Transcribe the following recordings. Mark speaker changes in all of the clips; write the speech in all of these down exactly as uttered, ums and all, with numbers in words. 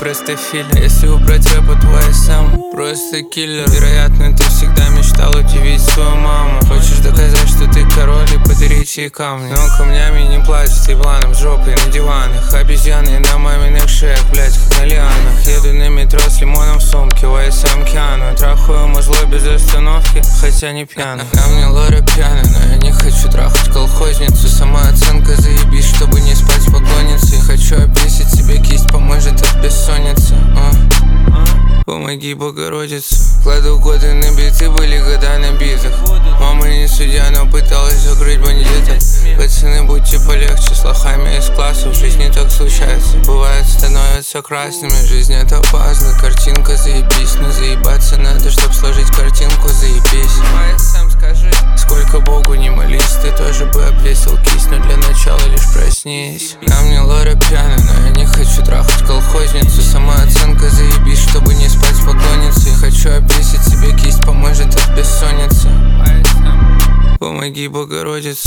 Speaker 1: простофиля. Если убрать рэп, то твой сам просто киллер. Вероятно, ты всегда мечтал удивить свою маму. Хочешь доказать, что ты король, и подарить ей камни. Но камнями не плачут, ебланом жопой на диванах. Обезьяны на маминых шеях, блять, как на лианах. Еду на метро с лимоном в сумке, у эс эм Киану. Трахаю музло без остановки, хотя не пьяный. На мне Лора пьяная, но я не хочу трахать колхозницу. Самооценка заебись, чтобы не спать в поклоннице. Хочу обвесить себе кисть, поможет от бессонницы. а? Помоги, Богородица. Кладу годы на биты, были года на битах. Мама не судья, но пыталась закрыть бандита. Пацаны, будьте полегче, с лохами из класса. В жизни так случается, бывает, становятся красными. Жизнь это опасно, картинка заебись. Но заебаться надо, чтоб сложить картинку, заебись. Сам скажи, сколько Богу не молись, ты тоже бы обвесил кисть. Но для начала лишь проснись. На мне Лора пьяная, но я не хочу трахать колхозницу. Самооценка заебись, чтобы не спать в поклоннице. Хочу обвесить себе кисть, поможет от бессонницы. Помоги, Богородица.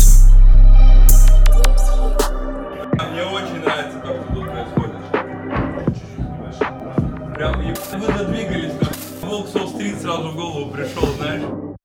Speaker 2: Мне очень нравится, как что тут происходит. Прям вы задвигались, как Волк Солл-стрит сразу в голову пришел, знаешь.